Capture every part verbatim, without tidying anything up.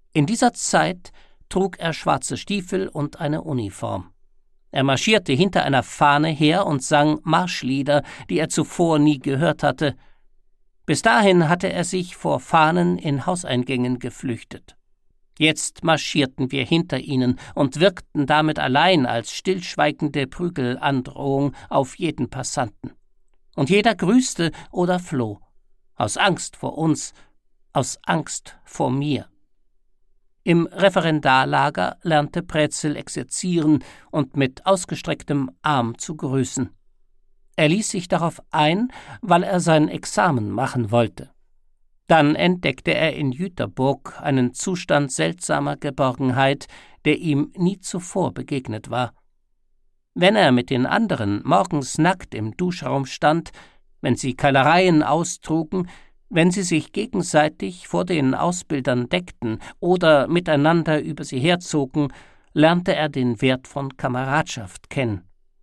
In dieser Zeit trug er schwarze Stiefel und eine Uniform. Er marschierte hinter einer Fahne her und sang Marschlieder, die er zuvor nie gehört hatte. Bis dahin hatte er sich vor Fahnen in Hauseingängen geflüchtet. Jetzt marschierten wir hinter ihnen und wirkten damit allein als stillschweigende Prügelandrohung auf jeden Passanten. Und jeder grüßte oder floh, aus Angst vor uns, aus Angst vor mir. Im Referendarlager lernte Prätzel exerzieren und mit ausgestrecktem Arm zu grüßen. Er ließ sich darauf ein, weil er sein Examen machen wollte. Dann entdeckte er in Jüterburg einen Zustand seltsamer Geborgenheit, der ihm nie zuvor begegnet war. Wenn er mit den anderen morgens nackt im Duschraum stand, wenn sie Keilereien austrugen, wenn sie sich gegenseitig vor den Ausbildern deckten oder miteinander über sie herzogen, lernte er den Wert von Kameradschaft kennen.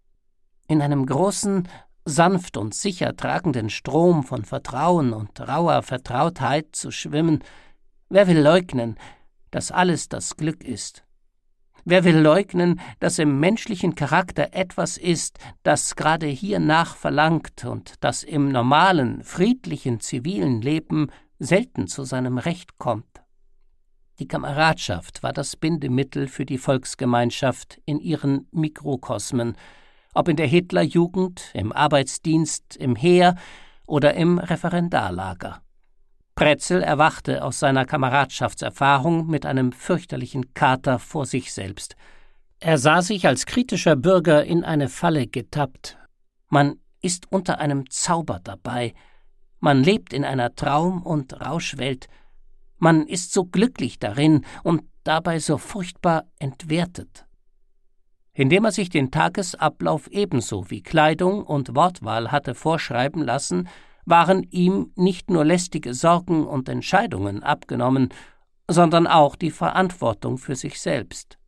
In einem großen, sanft und sicher tragenden Strom von Vertrauen und rauer Vertrautheit zu schwimmen, wer will leugnen, dass alles das Glück ist? Wer will leugnen, dass im menschlichen Charakter etwas ist, das gerade hiernach verlangt und das im normalen, friedlichen, zivilen Leben selten zu seinem Recht kommt? Die Kameradschaft war das Bindemittel für die Volksgemeinschaft in ihren Mikrokosmen, ob in der Hitlerjugend, im Arbeitsdienst, im Heer oder im Referendarlager. Prätzel erwachte aus seiner Kameradschaftserfahrung mit einem fürchterlichen Kater vor sich selbst. Er sah sich als kritischer Bürger in eine Falle getappt. Man ist unter einem Zauber dabei. Man lebt in einer Traum- und Rauschwelt. Man ist so glücklich darin und dabei so furchtbar entwertet. Indem er sich den Tagesablauf ebenso wie Kleidung und Wortwahl hatte vorschreiben lassen, waren ihm nicht nur lästige Sorgen und Entscheidungen abgenommen, sondern auch die Verantwortung für sich selbst.